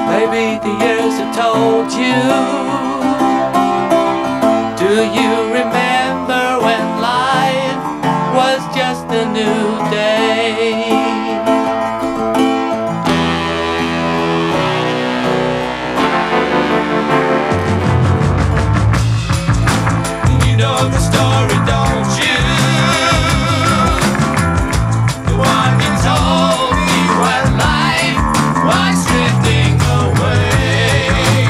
Maybe the years have told you. Do you remember when life was just a new day? You know the story, don't you? The one you told me when life was drifting away.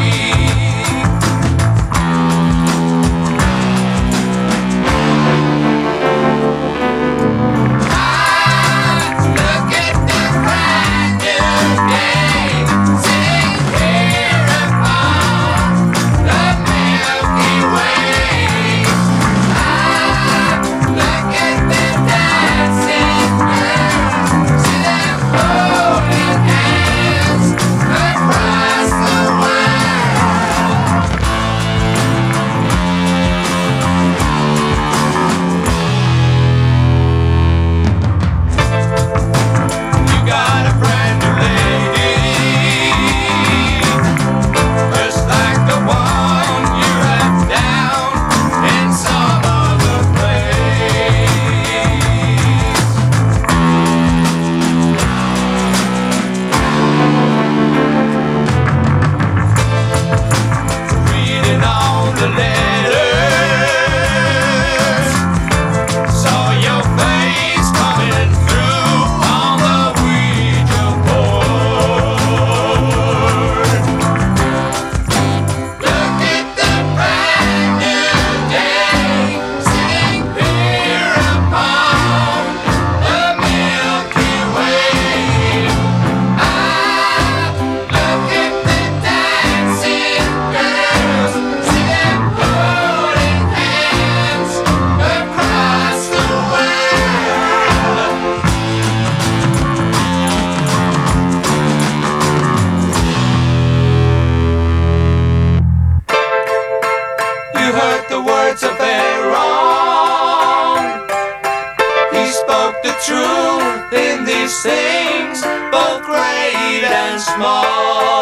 Look at the brand new day, sitting here upon the Milky Way. Look at the dancing girls, see them holding hands across the world. You got a brand new lady, just like the one you left down in some other place. Reading all the letters, saw your face coming through on the Ouija board. Look at the brand new day, sitting here upon the Milky Way. Look at the dancing girls, see them holding hands across the world. You heard the words of Aaron. He spoke the truth in these things, both great and small.